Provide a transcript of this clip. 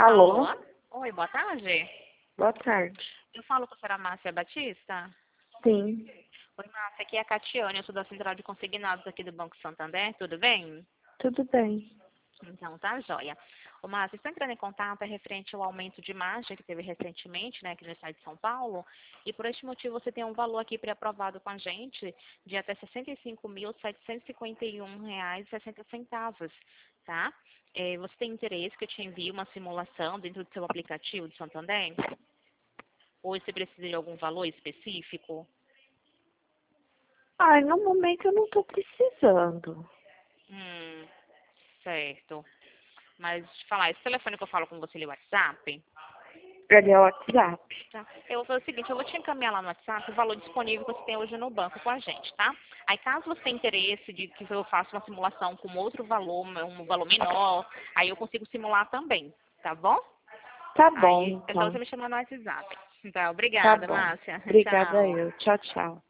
Alô? Oi, boa tarde. Boa tarde. Eu falo com a senhora Márcia Batista. Sim, Oi, Márcia, aqui é a Catiane, eu sou da Central de Consignados aqui do Banco Santander, tudo bem? tudo bem. Então, tá joia. Ô, Márcia, estou entrando em contato referente ao aumento de margem que teve recentemente, né, aqui no estado de São Paulo, e por este motivo você tem um valor aqui pré-aprovado com a gente de até R$ 65.751,60, tá? Você tem interesse que eu te envie uma simulação dentro do seu aplicativo de Santander? Ou você precisa de algum valor específico? Ai, no momento eu não tô precisando. Hum, certo. Mas, te falar, esse telefone que eu falo com você, ele é WhatsApp? Ele é o WhatsApp. Tá. Eu vou fazer o seguinte, eu vou te encaminhar lá no WhatsApp o valor disponível que você tem hoje no banco com a gente, tá? Aí, caso você tenha interesse de que eu faça uma simulação com outro valor, um valor menor, aí eu consigo simular também, tá bom? Tá bom, Aí, é só você então. me chamar no WhatsApp. Tá, Tá obrigada, bom. Márcia. Obrigada Tchau. eu. Tchau, tchau.